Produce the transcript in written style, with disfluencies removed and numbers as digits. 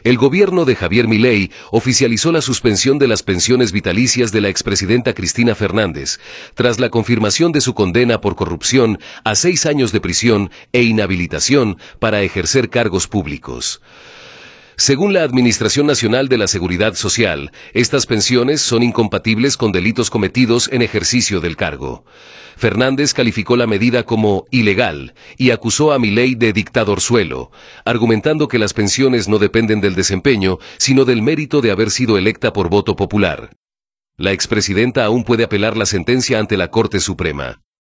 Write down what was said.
El gobierno de Javier Milei oficializó la suspensión de las pensiones vitalicias de la expresidenta Cristina Fernández, tras la confirmación de su condena por corrupción a 6 años de prisión e inhabilitación para ejercer cargos públicos. Según la Administración Nacional de la Seguridad Social, estas pensiones son incompatibles con delitos cometidos en ejercicio del cargo. Fernández calificó la medida como ilegal y acusó a Milei de dictadorzuelo, argumentando que las pensiones no dependen del desempeño, sino del mérito de haber sido electa por voto popular. La expresidenta aún puede apelar la sentencia ante la Corte Suprema.